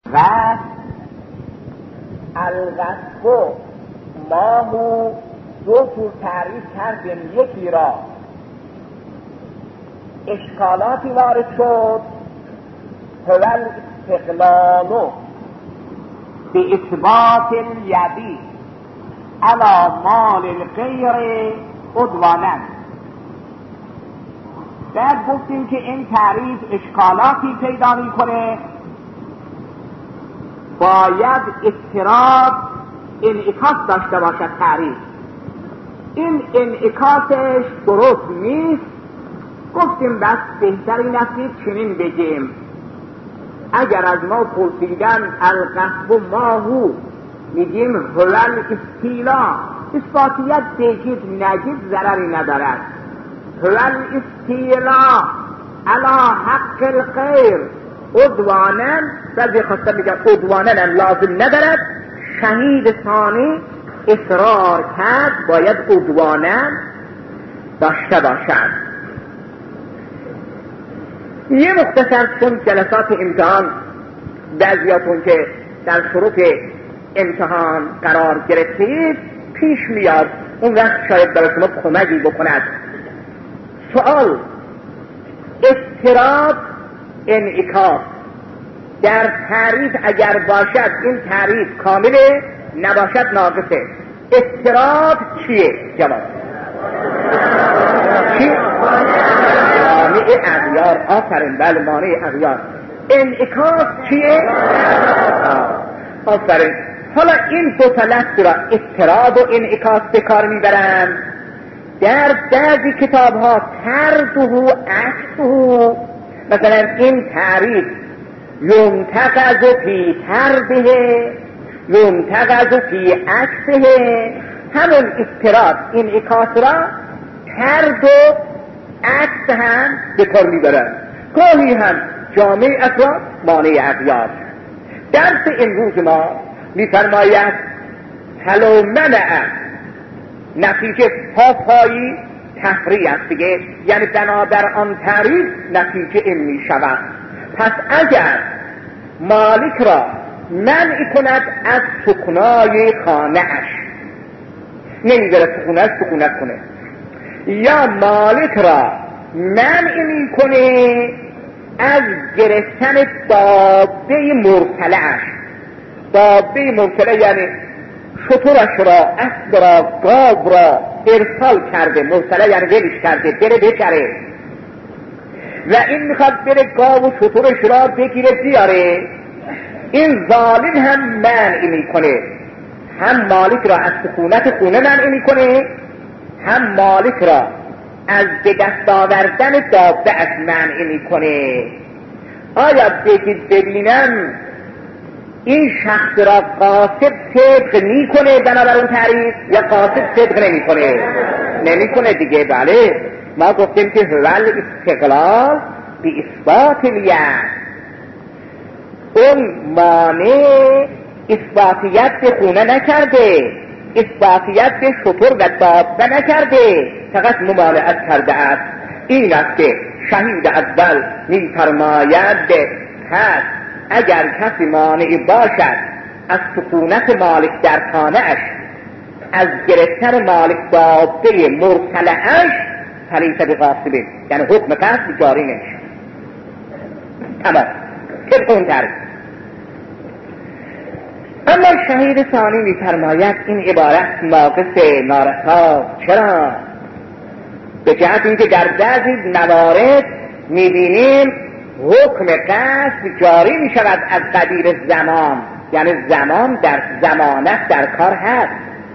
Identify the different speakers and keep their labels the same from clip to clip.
Speaker 1: غصب الغصب ماهو دو جور تعریف کردیم. یکی را اشکالاتی وارد شد، هو الاستقلال به اثبات الیدی علی مال الغیر عدوانا. بعد گفتیم که این تعریف اشکالاتی پیدا میکنه، باید اضطراب انعکاس داشته باشد تعریف. این انعکاسش درست نیست. گفتیم بس بهتر این است چنین بگیم، اگر از ما پرسیدن الغصب ماهو، میگیم هو الاستیلا. اثباتیت بگید نگید ضرری ندارد. هو الاستیلا علی حق الغیر عدوانا. بعضی خواستن میگن عدوانا هم لازم ندارد، شهید ثانی اصرار کرد باید عدوانا داشته باشد. یه مختصر چون جلسات امتحان بعضیاتون که در شروع امتحان قرار گرفتید پیش میاد، اون وقت شاید برای شما کمکی بکند. سوال اضطراب انعکاس در تعریف اگر باشد این تعریف کامله، نباشد ناقصه. اضطراب چیه؟ جواب چی؟ مانع اغیار. آفرین، بله مانع اغیار. انعکاس چیه؟ آفرین. حالا این دو تا لفظ را اضطراب و انعکاس به کار میبرند. در بعضی کتاب ها طرده عکسه، مثلا این تعریف ينتقض فی طرده ينتقض فی عکسه، همون اضطراب انعکاس را طرد و عکس هم به کار میبرند. گاهی هم جامع افراد مانع اغیار. درس امروز ما میفرماید فلو منع، نتیجه پایی تفریع است دیگه، یعنی بنابر آن تعریف نتیجه این می شود. پس اگر مالک را منع کند از سکنای خانه اش، نمیذاره سکونش سکونت کنه، یا مالک را منع می کنه از گرفتن دابه مرسله اش. دابه مرسله یعنی شترش را، اسب را، گاو را ارسال کرده، مرسله یعنی ولش کرده بره بچره، و این میخواد بره گاو و شترش را بگیره بیاره، این ظالم هم منع میکنه، هم مالک را از سکونت خونه منع میکنه، هم مالک را از به دست آوردن دابه از منع میکنه. آیا بگید ببینم این شخص را قاصد صدق میکنه بنابر اون تعریف یا قاصد صدق نمیکنه؟ نمیکنه دیگه. بله ما گفتیم که هو الاستقلال به اثبات الیت، اون مانع اثباتیت به خونه نکرده، اثباتیت به شتر و دابه نکرده، فقط ممانعت کرده است. این است که شهید اول میفرماید پس اگر کسی مانع باشد از سکونت مالک در خانه اش، از گرفتن مالک دابه مرسله اش، فلیس بغاصبه، یعنی حکم قصد جاری نمیشه. تمام طبق اون تعریف. اما شهید ثانی میفرماید این عبارت ناقص، نارسا. چرا؟ به جهت اینکه در بعضی موارد میبینیم حکم قصد جاری می شود از قبیل زمان، یعنی زمان در زمانت در کار هست.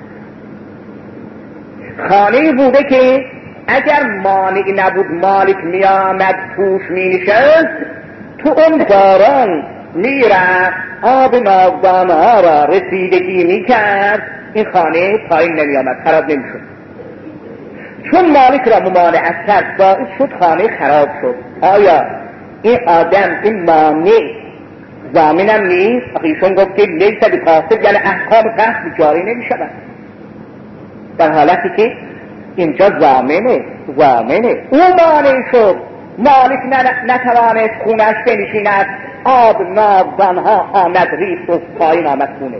Speaker 1: خانه بوده که اگر مانع نبود مالک می آمد توش می نشست، تو اون باران می رفت آب ناودانه ها را رسیدگی می کرد، این خانه پایین نمی آمد، خراب نمی شد. چون مالک را ممانعت کرد باعث شد خانه خراب شد. آیا این آدم این مانع ضامنم نیست؟ ایشون گفت که لیس بقاصد، یعنی احکام قصد جاری نمی شود، در حالتی که اینجا ضامنه او مانع شد، مالک نتوانست خونش بنشیند، آب ناودانها آمد ریخت و پایین آمد خونه.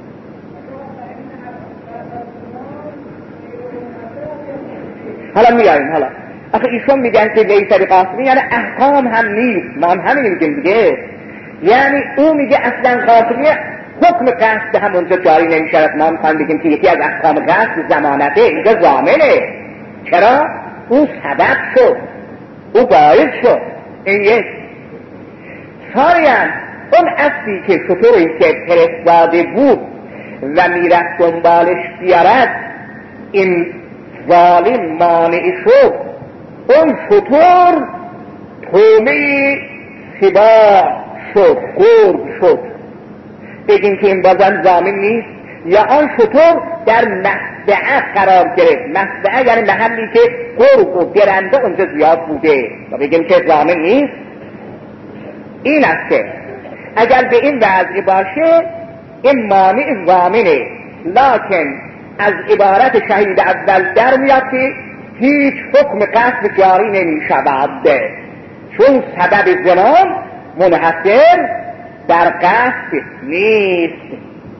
Speaker 1: حالا میاییم حالا آخه ایشون میگن که لیس بقاسمی یعنی احکام هم نیست، ما هم همین میگیم دیگه. یعنی او میگه اصلا قاسمی حکم قصد هم اونجا جاری نمیشود. ما میخوایم بگیم که یکی از احکام قصد ضمانته، اینجا ضامنه. چرا؟ او سبب شد، او باعث شد. این یک. ثانیاً اون اصلی که شطوری که فرستاده بود و میرفت دنبالش بیارد، این ظالم مانع شد، اون شطور تومه سبا شد، قرب شد. بگیم که این بازم ضامن نیست. یا آن شطور در مصدعه قرار گرفت. مصدعه یعنی محلی که قرب و گرنده اونجا زیاد بوده و بگیم که ضامن نیست. این است که اگر به این وضع باشه این مانع ضامنه، لکن از عبارت شهید اول در میاد که هیچ حکم قصد جاری نمی شود، چون سبب زمان منحصر در قصد نیست.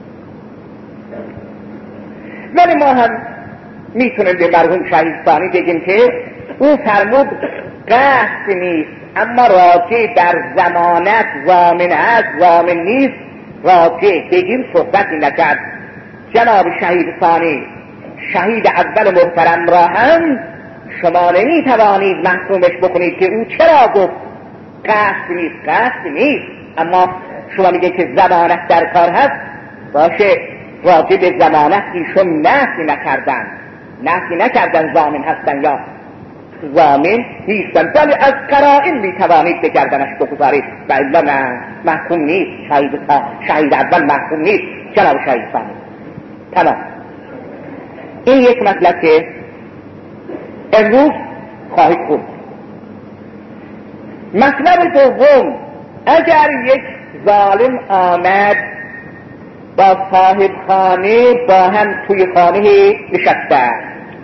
Speaker 1: ولی ما هم میتونیم به مرحوم شهید ثانی بگیم که او فرمود قصد نیست، اما راجع در ضمانت ضامن است ضامن نیست، راجع بگیم صحبتی نکرد. جناب شهید ثانی شهید اول محترم را هم شما نمیتوانید محکومش بکنید که او چرا گفت قصد نیست. قصد نیست، اما شما میگه که ضمانت در کار هست. باشه، راجع به ضمانت ایشون نفی نکردن ضامن هستن یا ضامن نیستن، ولی از قرائن میتوانید به گردنش بگذارید و الا نه محکوم نیست. شهید اول محکوم نیست جناب شهید ثانی. تمام. این یک مطلب که امروز خواهید خورد. مطلب دوم، اگر یک ظالم آمد با صاحب خانه با هم توی خانه نشستن،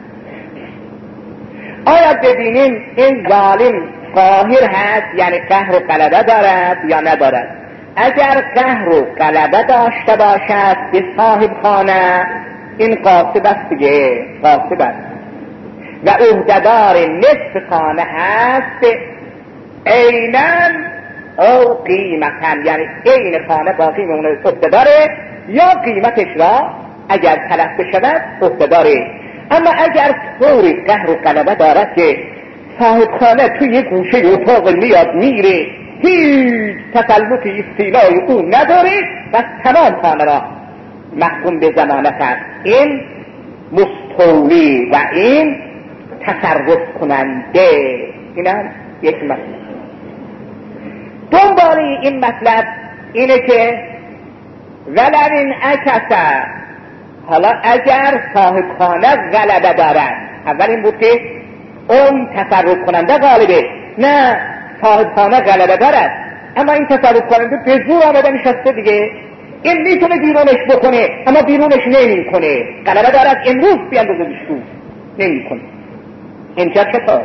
Speaker 1: آیا ببینیم این ظالم قاهر هست، یعنی قهر و غلبه دارد یا ندارد؟ اگر قهر و غلبه داشته باشد به صاحب خانه، این قاصب است دیگه، قاصب است و عهده‌دار نصف خانه هست، عیناً او قیمتاً، یعنی عین خانه باقی میمونه عهده‌داره، یا قیمتش را اگر تلف بشود عهده‌داره. اما اگر طوری قهر و غلبه دارد که صاحب خانه توی یک گوشه اتاق میاد میره، هیچ تسلطی استیلای او نداره و تمام خانه را محکوم به ضمانت است، این مستولی و این تصرف کننده. اینم یک مطلب. دنبال این مطلب اینه که ولن اکسه، حالا اگر صاحب خانه غلبه دارد، اول این بود که اون تصرف کننده غالبه، نه صاحب خانه غلبه دارد اما این تصرف کننده به زور آمده نشسته دیگه، این میتونه بیرونش بکنه اما بیرونش نمی کنه، غلبه دارد امروز بیاندازه تو نمی کنه. اینجا چطور؟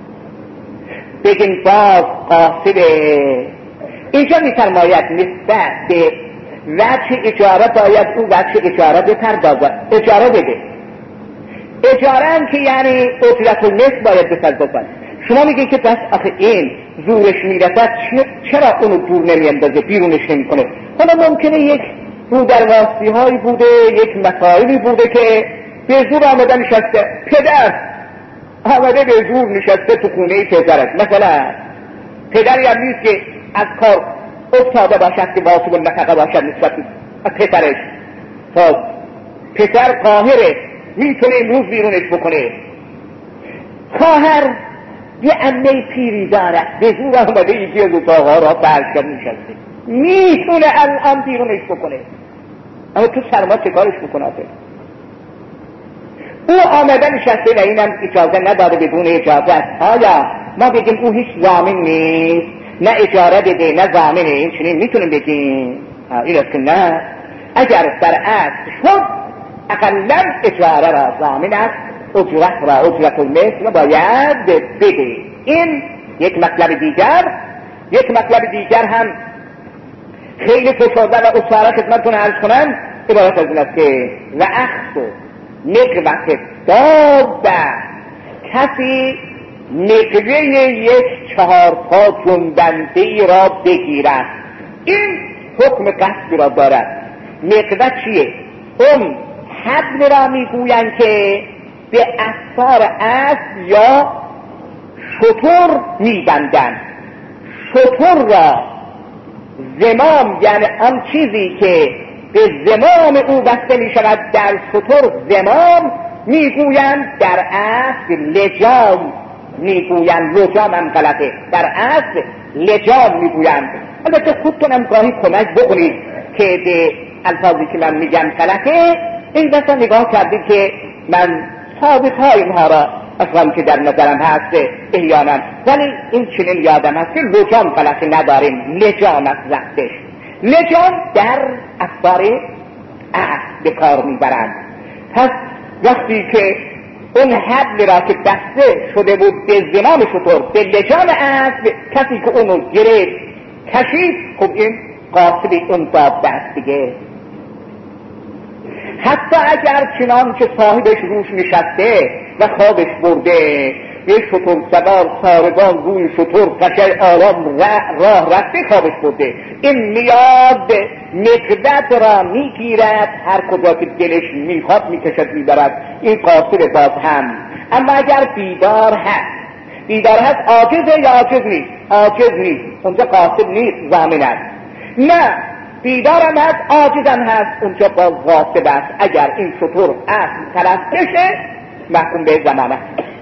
Speaker 1: بگیم باز قاصده. اینجا میفرماید نسبت به وجه اجاره باید او وجه اجاره بپردازد، اجاره بده. اجاره هم که یعنی اجرت المثل باید بپردازد. شما میگه که بس آخه این زورش میرسد چرا اونو دور نمیاندازه بیرونش نمیکنه؟ حالا ممکنه یک رو در واسطی هایی بوده، یک مسائلی بوده که به زور آمده نشسته، پدر آمده به زور نشسته تو خونه پدرش. مثلا پدری هم نیست که از کار افتاده باشد که واجب النفقه باشد نسبت به پسرش. پسر قاهره، میتونه امروز بیرونش بکنه. خواهر یه عمه پیری دارد، به زور آمده یکی از اتاقها را برشد نشسته، میتونه الان بیرونش بکنه اما تو سرما چه کارش بکنه؟ او آمده نشسته و اینم اجازه نداده بدون اجازه. آیا ما بگیم او هیچ ضامن نیست، نه اجاره بده نه ضامنه، این چنین میتونیم بگیم؟ این است که نه، اگر در اصل شد اقلا اجاره را ضامن است، اجرت را اجرت المثل باید بده. این یک مطلب دیگر. یک مطلب دیگر هم خیلی فشرده و اصاره خدمتتون عرض کنم عبارت از این است که و اخذ نقوت دابه، کسی نقوه یک 4 پا جنبنده ای را بگیرد، این حکم قصد را دارد. نقوه چیه؟ اون حبل را میگویند که به افسار اسب یا شتر میبندند. شتر را زمام، یعنی آن چیزی که به زمام او بسته می شود در شتر زمام میگویند، در اصل لجام میگویند. لجام هم غلطه، در اصل لجام میگویند. البته خودتون هم گاهی کمک بکنید که به الفاظی که من میگم غلطه. این دستا نگاه کردید که من سابقه های اینها را اصلا که در نظرم هست احیانا، ولی این چنین یادم هست که لجام غلطی نداریم، لجام است وقتش. لجام در افسار اسب به کار میبرند. پس وقتی که اون حبل را که بسته شده بود به زمام شتر به لجام اسب، کسی که اونو گرفت کشید، خب این قاصد اون دابه است دیگه. حتی اگر چنان که صاحبش روش نشسته و خوابش برده، یک شتر سوار ساربان روی شتر قشنگ آرام راه رفته خوابش برده، این میاد نقوت را میگیرد، هر کجا که دلش میخواد میکشد میبرد. این قاصد باز هم. اما اگر بیدار هست عاجزه یا عاجز نیست؟ عاجز نیست، اونجا قاصد نیست، ضامن است. نه بیدارم هست عاجزم هست، اونجا باز غاصب است. اگر این شتر اصل پرستشه محکوم به ضمانت.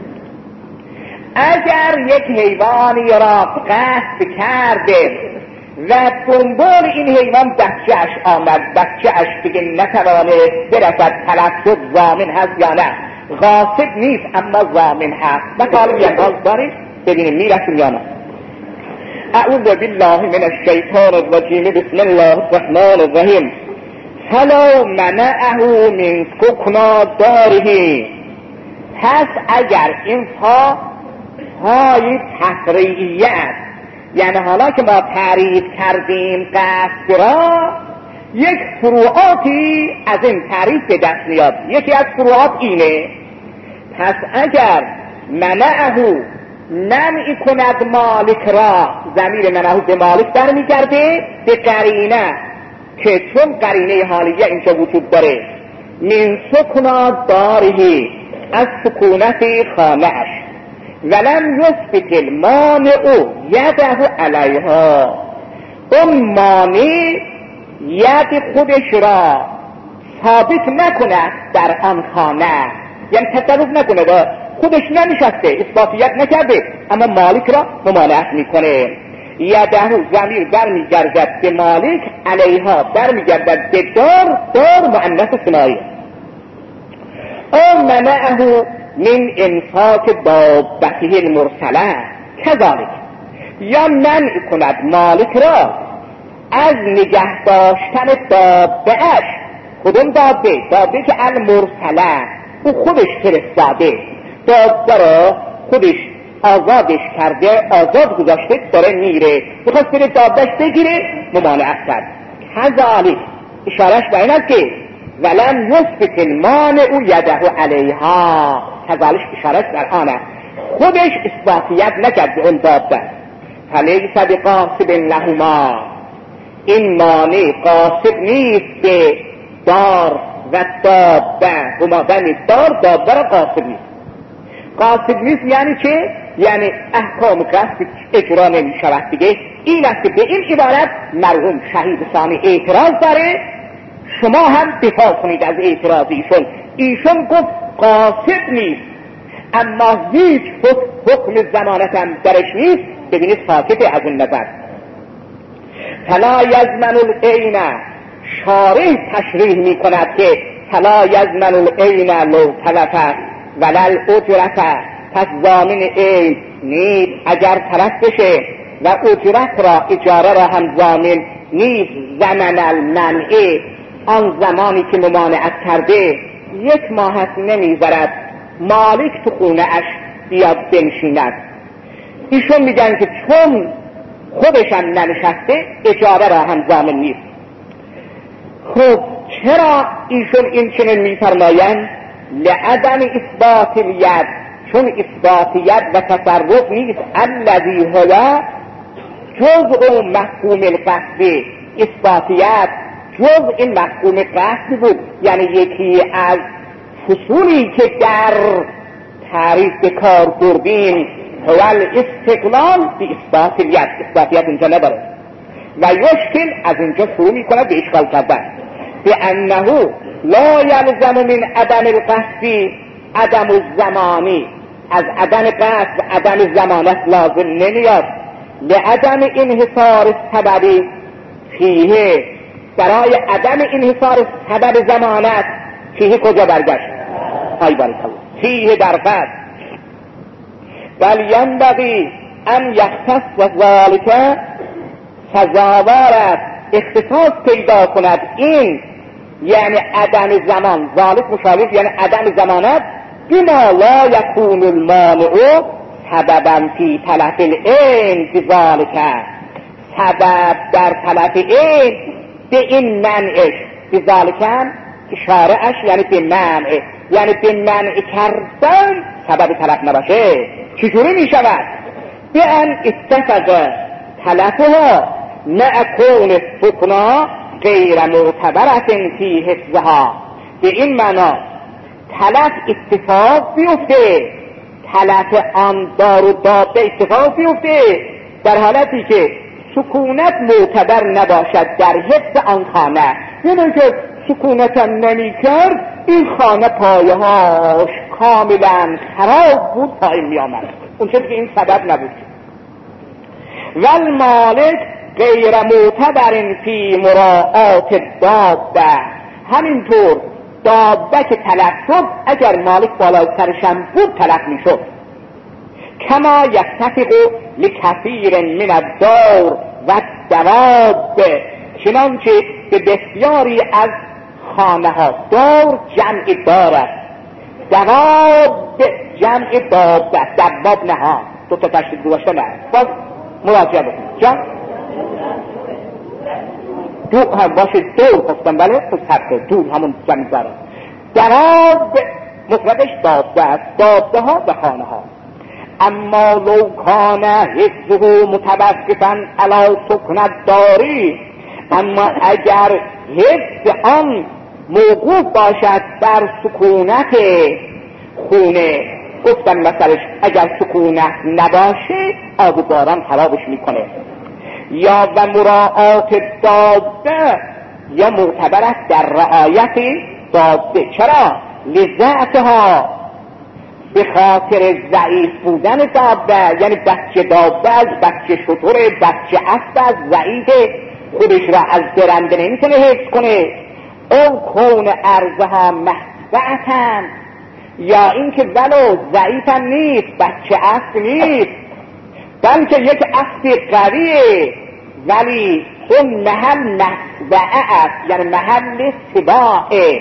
Speaker 1: اگر یک حیوانی را قصد کرده و دنبال این حیوان بچه‌اش آمد، بچه‌اش دیگه نتوانه برسد، تلف شد، ضامن هست یا نه؟ غاصب نیست اما ضامن هست. مثلا یه دارید ببینیم میرسیم یا نه. اعوذ بالله من الشیطان الرجیم، بسم الله الرحمن الرحیم. فلا منعه من سکنا داره. پس اگر این های تفریعیه است، یعنی حالا که ما تعریف کردیم قصد را، یک فروعاتی از این تعریف به دست میاد. یکی از فروعات اینه، پس اگر منعه منع کند مالک را، ضمیر منعه به مالک برمیگرده به قرینه، که چون قرینه حالیه اینجا وجود داره، من سکنا داره، از سکونت خانه اش، ولم یثبت المانع یده علیها، اون مانع ید خودش را ثابت نکنه در آن خانه، یعنی تصرف نکنه، خودش ننشسته، اثباتیت نکرده، اما مالک را ممانعت میکنه. یده ضمیر برمیگردد به مالک، علیها برمیگردد به دار مؤنث ثنایی. او منعه من انفاق دابته المرسله کذالک، یا منع کند مالک را از نگه داشتن دابه‌اش. کدوم دابه که المرسله، او خودش فرستاده، دابه را خودش آزادش کرده، آزاد گذاشته، داره میره، بخواست بره دابهش بگیره، ممانعت کرد. کذالک اشارش به این است که ولم یثبت المانع یده علیها، کذالک اشارش در آنه، خودش اثباتیت نکرد به اون دابه. فلیس بقاصب لهما، این مانع قاصب نیست به دار و دابه، هما بنی دار دابه را قاصب نیست. قاصد نیست یعنی چه؟ یعنی احکام قصد اجرا نمی شود دیگه. این است که به این عبارت مرحوم شهید ثانی اعتراض داره، شما هم دفاع کنید از اعتراض ایشون. ایشون گفت قاصد نیست اما هیچ حکم ضمانت هم درش نیست. ببینید ساکته از اون نظر. فلا یضمن العین، شارح تشریح می کند که فلا یضمن العین لو تلفت ولل اجرت، پس ضامن عین نیست اگر تلف بشه، و اجرت را، اجاره را هم ضامن نیست. زمن المنع، آن زمانی که ممانعت کرده 1 ماه است نمیذارد مالک تو خونه اش بیاد بنشیند. ایشون میگن که چون خودشم ننشسته اجاره را هم ضامن نیست. خب چرا ایشون این چنین میفرمایند؟ لعدم اثبات الید، چون اثبات ید و تصرف نیست. الذی هو جزء مفهوم القصد، اثبات ید جزء این مفهوم قصد بود، یعنی یکی از فصولی که در تعریف به کار بردیم هو الاستقلال به اثبات ید. اثبات ید اینجا نداره و یشکل از اینجا شروع میکنه به اشکال کردن به انه لا یلزم من عدم القصد عدم الزمانی، از عدم قصد و عدم زمانت لازم نمیاد. لعدم انحصار سببی فیه، برای عدم انحصار سبب زمانت فیه کجا برگشت؟ ای بارک الله، فیه در قصد. بل ینبغی ان یختص ذلک، سزاوار است اختصاص پیدا کند این، یعنی عدم زمان، ذالک مشابه یعنی عدم زمانت، بما لا یکون المانع سببا فی تلف العین بذالک، سبب در تلف عین به این منعش، بذالک اشارهش یعنی به منع، یعنی به منع کردن سبب تلف نباشه. چجوری می شود؟ به ان اتفق تلفها مع کون سکنا غیر معتبرت فی حفظها، به این معنا تلف اتفاق بیفته، تلف آن دار و دابه اتفاق بیفته در حالتی که سکونت معتبر نباشد در حفظ آن خانه. یعنی که سکونت هم نمی کرد این خانه پایهاش کاملا خراب بود، پایین می آمد، اون چیزی که این سبب نبود. والمالک غیر معتبر فی مراعات دابه، همینطور دابه که تلف شد اگر مالک بالای سرشم بود تلف می شد. کما یتفق لکثیر من الدار و دواب، چنانچه به بسیاری از خانه ها، دار جمع دار است، دواب جمع داب است، دواب نه ها، دو تا تشکیل گذاشته نه، باز مراجعه بکنید جان دو هم باشه، دور خواستم بله تو سبته دور همون جمع داره. دواب مفردش دابه است، دابه ها و خانه ها. اما لو کان حفظه متوقفا علی سکنت داری، اما اگر حفظ آن موقوف باشد بر سکونت خونه، گفتن مثلش اگر سکونت نباشه آب و باران خرابش میکنه، یا و مراعات دابه، یا معتبر است در رعایت دابه. چرا؟ لذاتها، به خاطر ضعیف بودن دابه، یعنی بچه دابه از بچه شطور، بچه اسب از ضعیف، خودش را از درنده نمیتونه حفظ کنه. او کون ارزها محبعتن، یا اینکه ولو ضعیفم نیست، بچه اسب نیست، بلکه یک اسب قویه، ولی اون محل مسبعه است، یعنی محل سباعه.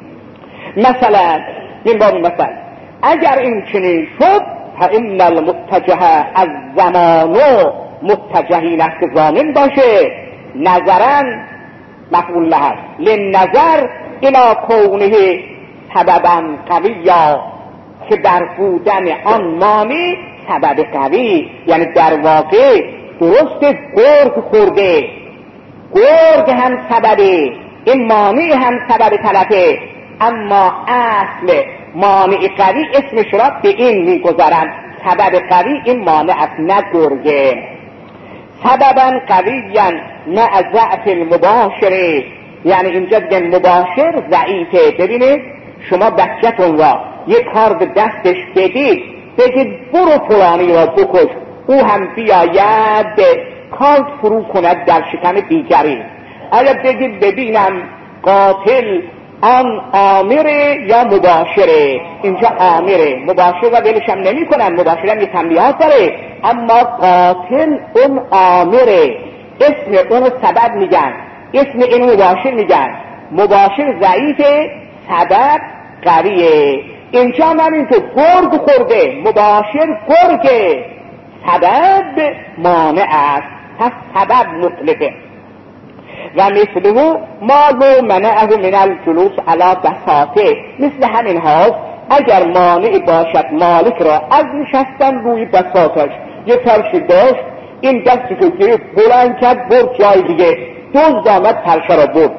Speaker 1: مثلا این بابی مثلا اگر این چنین شد فإن المتجه از زمانو متجهین است ضامن باشه، نظرا مفعول له لنظر الى کونه سببا قویا، که در بودن آن مانع سبب قوی، یعنی در واقع درست گرگ خورده، گرگ هم سببه، این مانع هم سبب تلفه، اما اصل مانع قوی اسمش را به این میگذارن، سبب قوی این مانع است نه گرگه. سببا قویا مع ضعف المباشره، یعنی اینجا دیگه مباشر ضعیفه. ببینید شما بچه‌تون را یک کار به دستش بدید، بگید برو فلانی را بکش، او هم بیاید کار فرو کند در شکم دیگری. آیا بگید ببینم قاتل آن آمره یا مباشره؟ اینجا آمره، مباشر را ولش هم نمی کنن، مباشر هم یه تنبیهات داره، اما قاتل اون آمره، اسم اون سبب میگن، اسم این مباشر میگن. مباشر ضعیفه، سبب قویه. اینجا من این تو گرگ خورده، مباشر گرگه، سبب مانع است. پس سبب مطلقه. و مثله ما لو منعه من الجلوس علی بساطه، مثل همین هاست اگر مانع باشد مالک را از نشستن روی بساطش. یه فرشی داشت، این دستشو گرفت بلند کرد برد جای دیگه، دزد آمد فرشه را برد،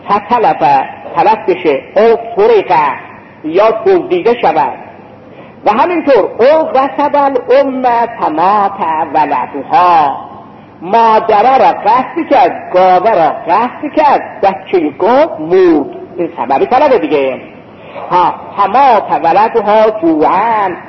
Speaker 1: طلب بشه او سرقه یا دزدیده شود. و همینطور او غصب الامه تمات ولدها، مادره را قصد کرد، گاوه را قصد کرد، بچه گاو مرد، این سببی طلبه دیگه. تمات ولدها جوعن،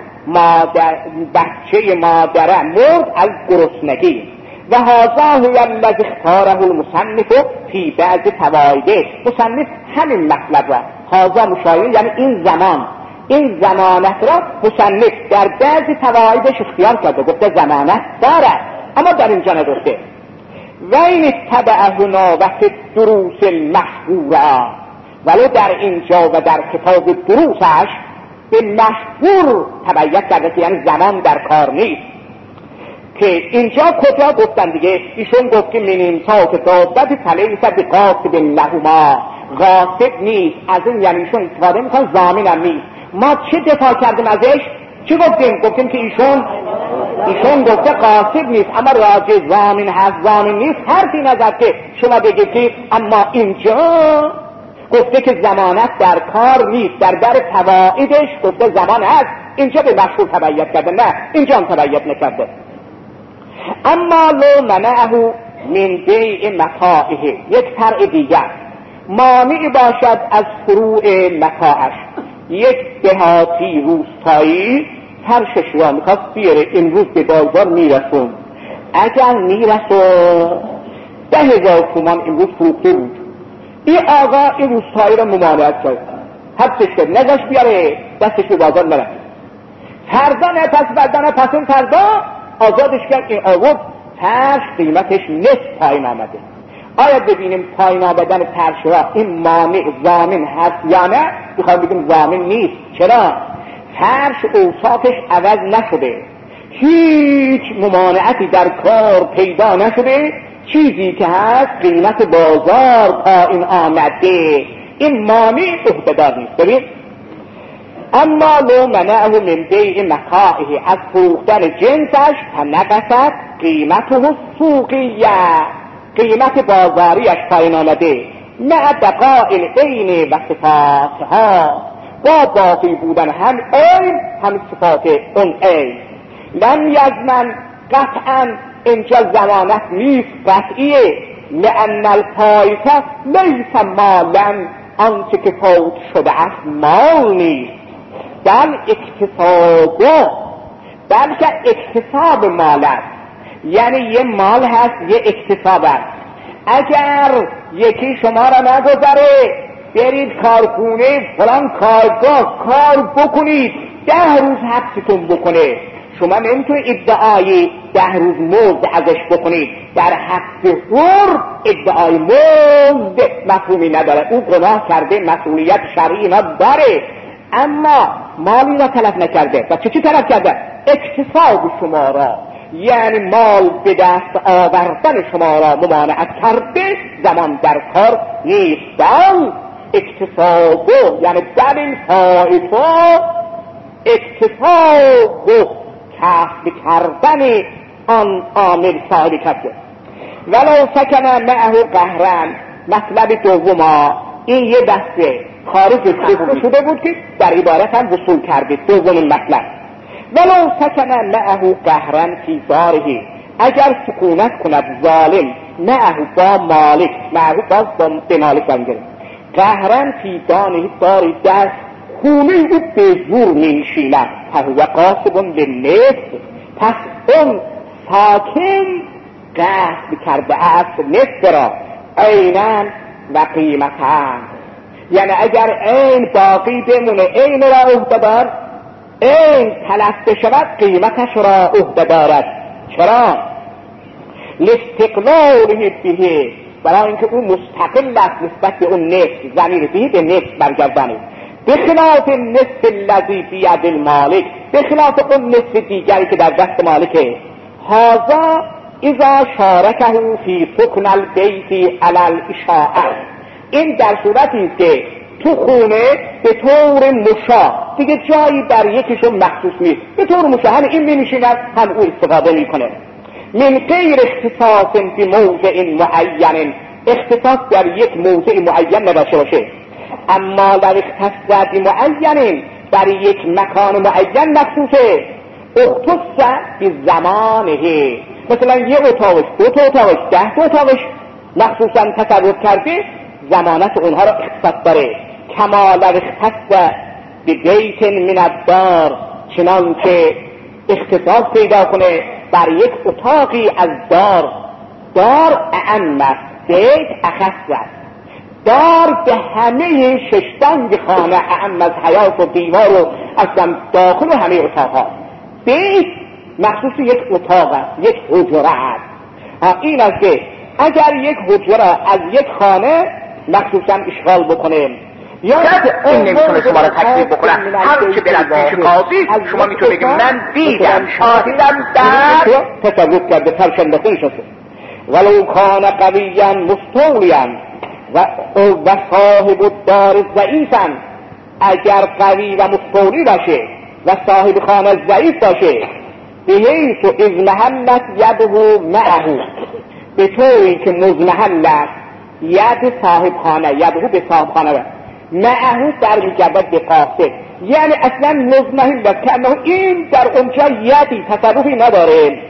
Speaker 1: بچه مادره مرد از گرسنگی. و هذا هو الذی اختاره المصنف فی بعض فوایده. مصنف همین مطلب را، هذا مشایر یعنی این زمانت را مصنف در بعض فوایدش اختیار کرده، گفته زمانت دارد اما در اینجا نگفته. و این اتبعه نوبت دروس المشهورا، ولو در اینجا و در کتاب دروسش به مشهور تبعیت کرده که یعنی زمان در کار نیست. که اینجا کجا گفتن دیگه؟ ایشون گفت که من امساک دادت فلیس بقاصد لهما، غاصب نیست. از این یعنی ایشون استفاده میکنن ضامن هم نیست. ما چه دفاع کردیم ازش؟ چه گفتیم؟ گفتیم که ایشون گفته قاصد نیست اما راجع ضامن هست ضامن نیست. حرفی نزد که شما بگید که اما اینجا گفته که ضمانت در کار نیست، در فوائدش گفته زمان هست، اینجا به مشهور تبعیت کرده، نه اینجا هم تبعیت نکرده. اما لو منعه من بیع متاعه، یک فرع دیگر مانع باشد از فروع متاعش. یک دهاتی روستایی فرشش را میخواست بیاره، امروز به بازار میرسون، اگر میرسون 10,000 تومان امروز فروخته بود، این آقا این روستایی را ممانعت کرد، حبسش کرد، نگاش بیاره، دستش به بازار نرسید. فردا نه پس فردا نه پس اون فردا آزادش کرد، این آورد فرش قیمتش نصف پایین آمده. آیا ببینیم پایین آمدن فرش را این مانع ضامن هست یا نه؟ میخوام بگیم ضامن نیست. چرا؟ فرش اوصافش عوض نشده، هیچ ممانعتی در کار پیدا نشده، چیزی که هست قیمت بازار پایین آمده، این مانع عهده‌دار نیست. ببین اما لو منعه من بیع متاعه، از فروختن جنسش فنقصت قیمته سوقیه، قیمت بازاریش پایین آمده، مع بقاء العین و صفاتها، با باقی بودن هم عین هم صفات اون عین. لم یضمن قطعا، اینجا ضمانت نیست قطعیه، لأن الفایت لیس مالا، آنچه که فوت شده است مال نیست، بل اکتسابه، بلکه اکتساب مال است. یعنی یه مال هست یه اکتساب است. اگر یکی شما را نگذاره برید کارخونه فلان کارگاه کار بکنید 10 روز حبستون بکنه، شما نمیتونید ادعای 10 روز مزد ازش بکنید. در حق حر ادعای مزد مفهومی نداره، او گناه کرده، مسئولیت شرعی اینا داره، اما مالی را طلب نکرده. و چی طلب کرده؟ اکتساب شما را، یعنی مال به دست آوردن شما را ممانعت کرده، زمان در کار نیست. بل اکتساب یعنی بل الفائفا، اکتساب کسب کردن آن عامل صاحب کسب. ولو سکن معه قهرن، مطلب دوما این یه بحثه خارج شده بود که در عبارت هم وصول کرده. دوم مطلب ولو سکن معه قهرن فی داره، اگر سکونت کند ظالم معه با مالک، معه باز به مالک بنگره، قهرن فی داره در خونه او به زور میشیند، فهو قاسب به نصف، پس اون ساکن قصد کرده است نصف را، عیناً و قیمتاً. یعنی اگر عین باقی بمونه، عین را عهده دار، عین تلف بشود قیمتش را عهده دارد. چرا؟ لاستقلاله به، برای اینکه اون مستقل است نسبت به اون نصف، ضمیر به نصف برگردانید، بخلاف نصف الذی بید المالک، بخلاف اون نصف دیگری که در دست مالکه. هذا اذا شارکه فی سکن البیت علی الاشاعه، این در صورتی است که تو خونه به طور مشاع دیگه جایی در یکیشون مخصوص نیست، به طور مشاع هم این می‌نشیند هم او استفاده میکنه. من غیر اختصاص فی موضع معین، اختصاص در یک موضع معین نداشته باشه. اما لو اختصاص معین، در یک مکان معین مخصوصه، اختص بزمانه، مثلا یه اتاقش، دو تا اتاقش، 10 تا اتاقش مخصوصا تصرف کرده، زمانت اونها را اختصاص داره. کما لو اختص ببیت من الدار، چنانکه اختصاص پیدا کنه بر یک اتاقی از دار. دار اعم است، بیت اخص است. دار به همه ششتنگ خانه اعم از حیاط و دیوار و اصلا داخل و همه اتاق ها. بیت مخصوص یک اتاق است، یک حجره است. این است که اگر یک حجره از یک خانه مخصوصا اشغال بکنه، یا این نمیتونه شما را تکلیف بکنه، هر چه برد پیش قاضی شما میتونه بگید من دیدم، شاهدم، در تصرف کرده، پرشنده خونش هست. ولو کان قویا مستولیا و صاحب الدار ضعیفا، اگر قوی و مستولی باشه و صاحب خانه ضعیف باشه، بحیث اذ محلت یده معه، به طوری که مزمحل است ید صاحب خانه، یده به صاحب خانه معه در میگرد به قاصد، یعنی اصلا مزمحل است که انه این در اونجا یدی تصرفی نداره.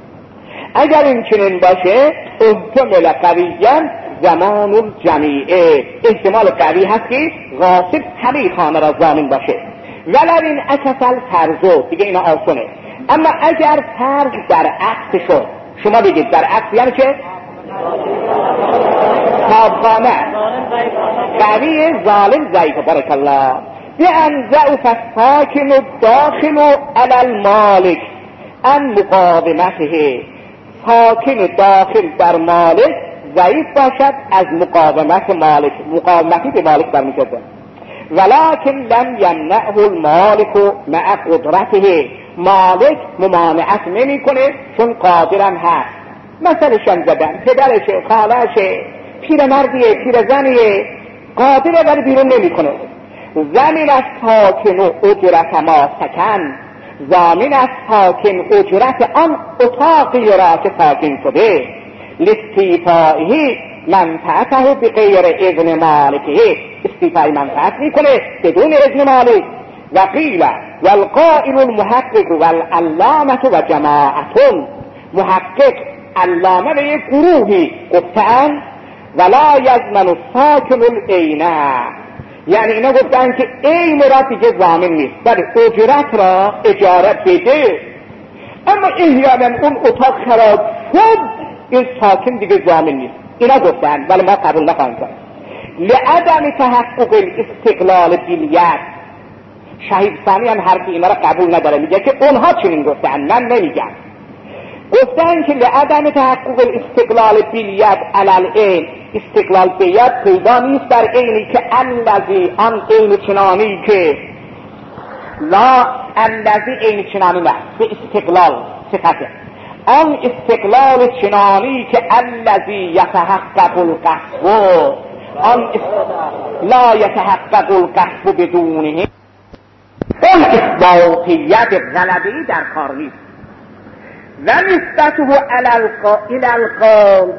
Speaker 1: اگر این چنین باشه احتمال قویا زمان الجمیعه، احتمال قوی هست که غاصب همه خانه را ضامن باشه. ولو این اکفل فرضو، دیگه اینا آسونه. اما اگر فرض در عکس شد، شما بگید در عکس یعنی چه؟ صاحبخانه قوی، ظالم ضعیف، بارک الله، بأن ضعف الساکن الداخل علی المالک ان مقاومته، ساکن داخل در مالک ضعیف باشد از مقاومت مالک، مقاومتی به مالک برمیگرده. ولکن لم یمنعه المالک مع قدرته، مالک ممانعت نمی کنه چون قادرم هست. مثلشان زدن، پدرشه، خالشه، پیرمردیه، پیرزنیه، قادره ولی بیرون نمی کنه. زمین از ساکن و اجرت ما سکن، زمین از ساکن اجرت آن اتاقی را که ساکن شده، لاستیفائه منفعته بغیر اذن مالکه، استیفای منفعت میکنه بدون اذن مالک. و قیل والقائل المحقق والعلامة و جماعتون، محقق، علامه و یک گروهی گفتن ولا یضمن الساکن العینه، یعنی اینا گفتن که عین را دیگه ضامن نیست، بله اجرت را اجاره بده، اما احیانا اون اتاق خراب شد این ساکن دیگه ضامن نیست. اینا گفتن ولی ما قبول نخواهیم کرد. لعدم تحقق الاستقلال بالید، شهید ثانی هم حرف اینا را قبول نداره، میگه که اونها چنین گفتن، من نمیگم. گفتن که لعدم تحقق الاستقلال بالید علی العین، استقلال بید پیدا نیست در عینی که الذی، آن عین چنانی که لا الذی عین چنانی نه به استقلال صفته، آن استقلال چنانی که الذی یتحقق القصب، آن لا یتحقق القصب بدونه، اون اثباتیت غلبی در کار نیست. و نسبته الی القول،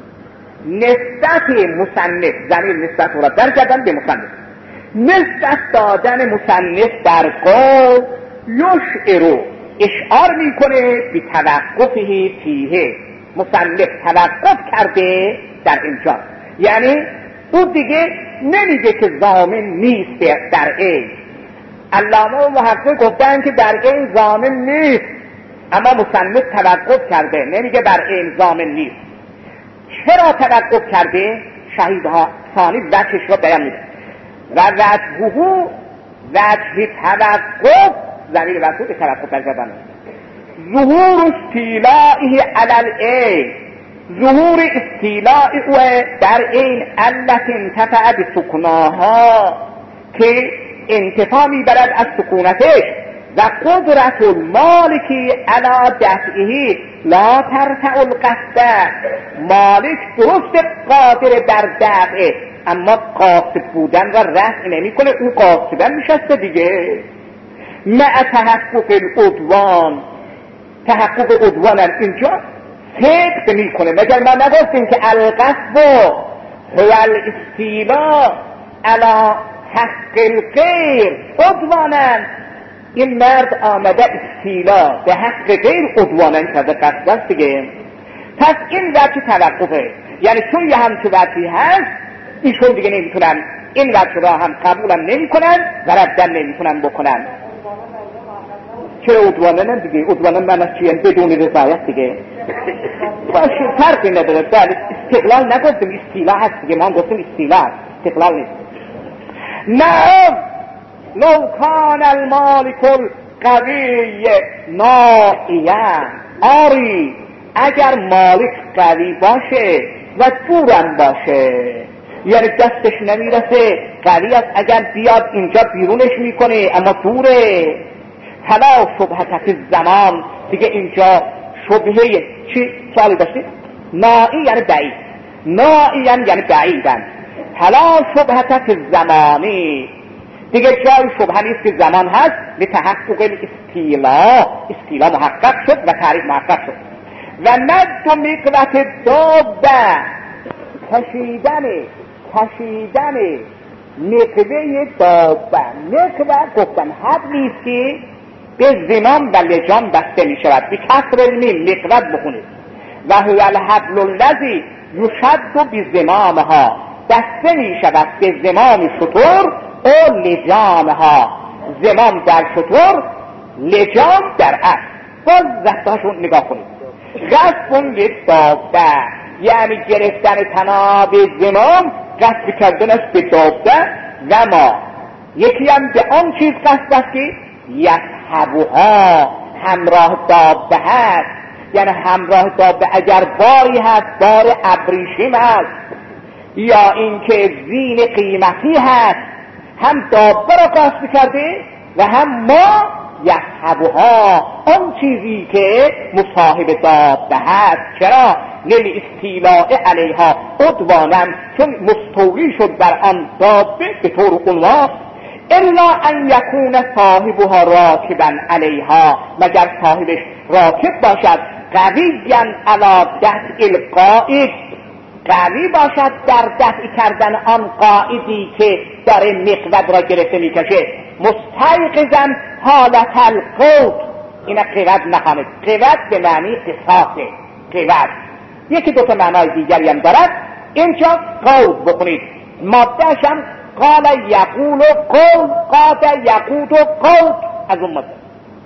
Speaker 1: نسبت مصنف، زمین نسبت را در کردن به مصنف، نسبت دادن مصنف در قول یشعرو، اشعار میکنه بی توقفه فیه، مصنف توقف کرده در اینجا، یعنی او دیگه نمیگه که ضامن نیست در این. علامه و محقق گفتن که در این ضامن نیست، اما مصنف توقف کرده، نمیگه بر این ضامن نیست. چرا توقف کرده؟ شهیدها ثانی وجهش رو بیان میده. و وجه توقف، ضمیر مرفوع به توقف برگردانه. ظهور استیلائه علی العین، ظهور استیلاء او در این علت انتفع بسکناها، که انتفاع میبرد از سکونتش، و قدرت المالکی علی دفعه، لا ترفع القصد، مالک درست قادر بر دفع، اما قاصد بودن و رفع نمی کنه، اون قاصدن میشسته دیگه. مع تحقق العدوان، تحقق عدوانم اینجا صدق می کنه. مگر ما نگفتیم که القصد هو الاستیلاء علی حق الغیر عدوانم، این مرد آمده استیلا به حق غیر عدوانن کرده، قصد است دیگه. پس این وجه توقفه، یعنی چون یه همچه وجهی هست ایشون دیگه نمیتونن این وجه را هم قبولم نمی کنن و ردن نمی کنن بکنن. چرا عدوانن دیگه؟ عدوانن معنیش چیه؟ بدون رضایت دیگه. باشه فرقی نداره. بله استقلال نگفتیم، استیلا هست دیگه، ما هم گفتیم استیلا هست، استقلال نیست. نعم لو کان المالک القوی نائیا، آری اگر مالک قوی باشه و دورم باشه، یعنی دستش نمیرسه، قوی است، اگر بیاد اینجا بیرونش میکنه اما دوره، فلا شبهة فی الزمان، دیگه اینجا شبهه چی؟ سوالی داشتی؟ نائی یعنی بعید، نائیا یعنی بعیدن، فلا شبهة فی الزمانی، دیگه جای شبهه نیست که زمان هست. به تحقق الاستیلا، استیلا محقق شد و تعریف محقق شد. و مد مقوت دابه، کشیدن مقوه دابه، مقوه گفتن حبلی است که به زمام و لجام بسته می شود، به کسر المیم مقوت بخونید. و هو الحبل الذی یشد بزمامها، بسته می شود به زمام شطور او لجامها، زمام در شطور، لجام در اسب. باز زفتهاشون نگاه کنید. غصب للدابه یعنی گرفتن تناب زمام، غصب کردنش به دابه. و ما یکی هم به آن چیز قصد است که یصحبها، همراه دابه هست، یعنی همراه دابه اگر باری هست، بار ابریشم هست یا اینکه زین قیمتی هست، هم دابه را قصد کرده و هم ما یصحبها، آن چیزی که مصاحب دابه هست. چرا؟ لیل استیلاء علیها عدوانم، چون مستولی شد بر آن دابه به طور عنوان. الا ان یکون صاحبها راکبا علیها، مگر صاحبش راکب باشد، قویا علی دفع القائد، قوی باشد در دفع کردن آن قائدی که داره مقود را گرفته میکشه. مستيقظا حالت القود، این قود نخوانید، قود به معنی قصاصه، قود یکی دو تا معنای دیگری هم دارد، اینجا قود بخونید. مادهش هم قال یقول و قول، قاد یقود و قود، از اون ماده.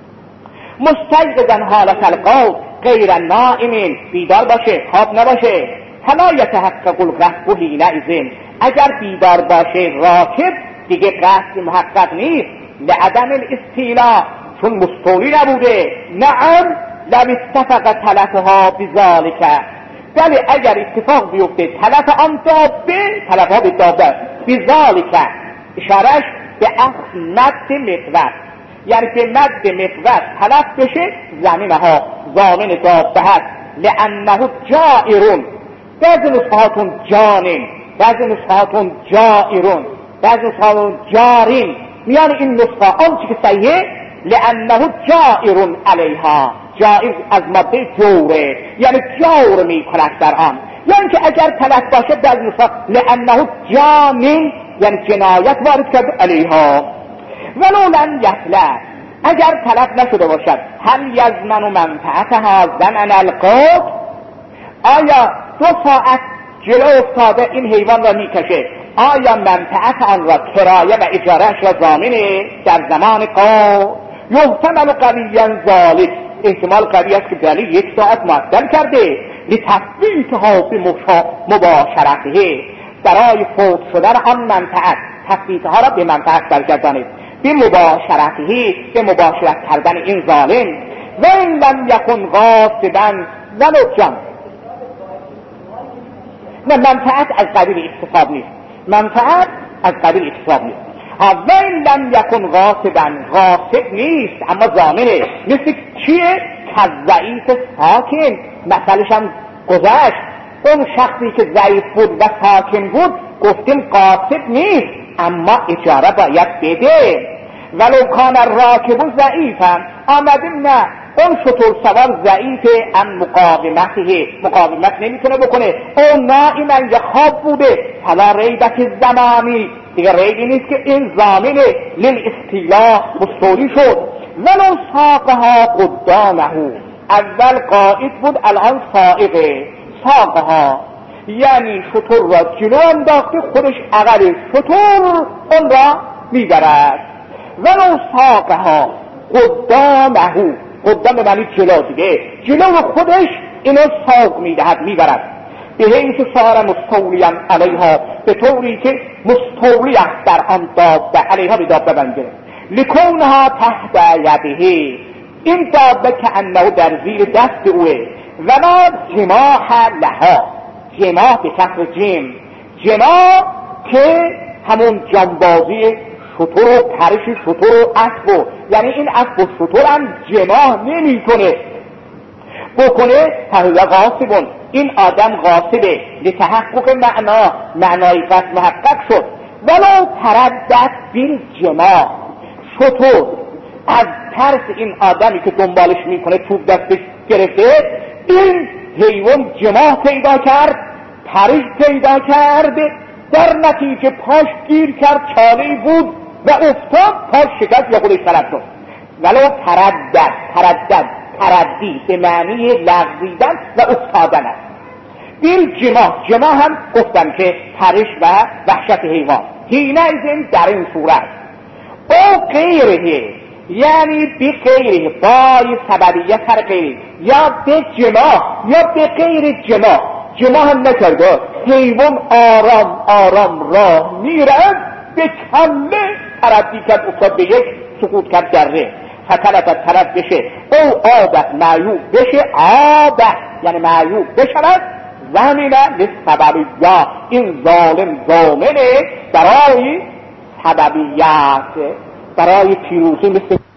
Speaker 1: مستيقظا حالت القود غیر نائم، بیدار باشه، خواب نباشه. فلا یتحقق القصد حینئذ، اگر بیدار باشه راکب دیگه قصد محقق نیست. لعدم الاستیلاء، چون مستولی نبوده. نعم لو اتفق تلفها بذالک، ولی اگر اتفاق بیفته تلف آن دابه، تلفها به دابه، بذالک اشارش به مد مقود، یعنی به مد مقود تلف بشه زمینها، زامن دابه هست. لانه جائرون، بعضی نسخهاتون جانین، بعضی نسخهاتون جائرون، بعضی نسخهاتون جارین، میان این نسخه آنچه که صحیحه لانه جائرون علیها، جائر از ماده جوره، یعنی جور میکند در آن. یعنی که اگر تلف باشه بعضی نسخه لانه جانین، یعنی جنایت وارد کرده علیها. ولو لم یحلف، اگر تلف نشده باشد، هل یضمن منفعتها زمن القود، آیا 2 ساعت جلو افتاده این حیوان را میکشه، آیا منفعت آن را کرایه و اجارهش را ضامنه در زمان قود؟ یحتمل قویا ذالک، احتمال قوی است که بله 1 ساعت معطل کرده، لتثبیتها بمباشرته، برای فوت شدن آن منفعت، تثبیتها را به منفعت برگردانید، به مباشرته، به مباشرت کردن این ظالم. و این لم یکن غاصبا ولو جان، نه منفعت از قبیل اکتساب نیست، منفعت از قبیل اکتساب نیست. و این لم یکن غاصبا، غاصب نیست اما ضامنه، مثل چیه؟ کالضعیف ساکن. مثلش هم گذشت. اون شخصی که ضعیف بود و ساکن بود گفتیم قاصد نیست، اما اجاره باید بده. ولو کان الراکب ضعیفا، آمدیم نه اون شتر سوار ضعیفه، ان مقاومته، مقاومت نمیتونه بکنه، اون نائما یا خواب بوده، فلا ریبت زمانی، دیگه ریبی نیست که این ضامنه للاستیلاء مستولی شد. ولو ساقها قدامه، اول قائد بود الان سائقه. ساقها یعنی شتر را جلو انداخته، خودش عقب شتر اون را میبرد. ولو ساقها قدامه، قدام معنی جلو دیگه، جلو خودش اینو ساق میدهد میبرد. به حیث صار مستولیا علیها، به طوری که مستولی است در آن دابه، علیها به دابه بنده، لکونها تحت یده، این دابه که انه در زیر دست اوه. ولا جماح لها، جماح به کسر جیم، جماح که همون جنبازی شتر و پرش شتر و اسب، یعنی این اسب و شتر هم جماح نمیتونه بکنه. فهو غاصبون، این آدم غاصبه. لتحقق معنا، معنای قصد محقق شد. ولو تردد بالجماح، شتر از ترس این آدمی که دنبالش میکنه توپ دستش گرفته، این حیوان جماح پیدا کرد، پرش پیدا کرد، در نتیجه پاش گیر کرد، چاله‌ای بود و افتاد، پاش شکست یا خودش تلف شد. ولو تردی به معنی لغزیدن و افتادن است. بالجماح، جماح هم گفتم که پرش و وحشت حیوان. حینئذ در این صورت او غیره، یعنی بی غیره، با سببیه سر غیره، یا به جماح یا به غیر جماح. جماح هم نکرده، حیوان آرام آرام راه میرد، به کله تردی کرد، افتاد به یک، سقوط کرد دره، فتلفت طرف بشه، او آبه معیوب بشه، آبه یعنی معیوب بشود، زمینه لسببیه، این ظالم ضامنه برای سببیت، برای پیروزی مثل